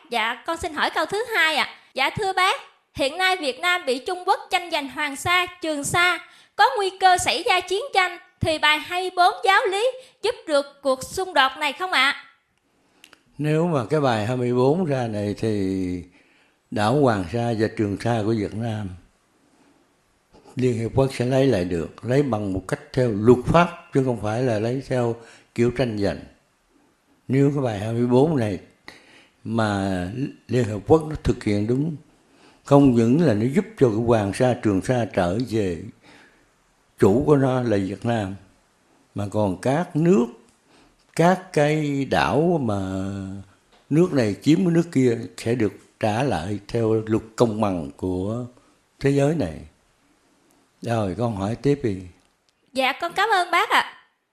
Dạ con xin hỏi câu thứ hai ạ. Dạ thưa bác, hiện nay Việt Nam bị Trung Quốc tranh giành Hoàng Sa, Trường Sa, có nguy cơ xảy ra chiến tranh, thì bài 24 giáo lý giúp được cuộc xung đột này không ạ? Nếu mà cái bài 24 ra này thì đảo Hoàng Sa và Trường Sa của Việt Nam Liên Hiệp Quốc sẽ lấy lại được, lấy bằng một cách theo luật pháp chứ không phải là lấy theo kiểu tranh giành. Nếu cái bài 24 này mà Liên Hợp Quốc nó thực hiện đúng, không những là nó giúp cho cái Hoàng Sa Trường Sa trở về chủ của nó là Việt Nam, mà còn các nước, các cái đảo mà nước này chiếm cái nước kia sẽ được trả lại theo luật công bằng của thế giới này. Rồi con hỏi tiếp đi. Dạ con cảm ơn bác ạ.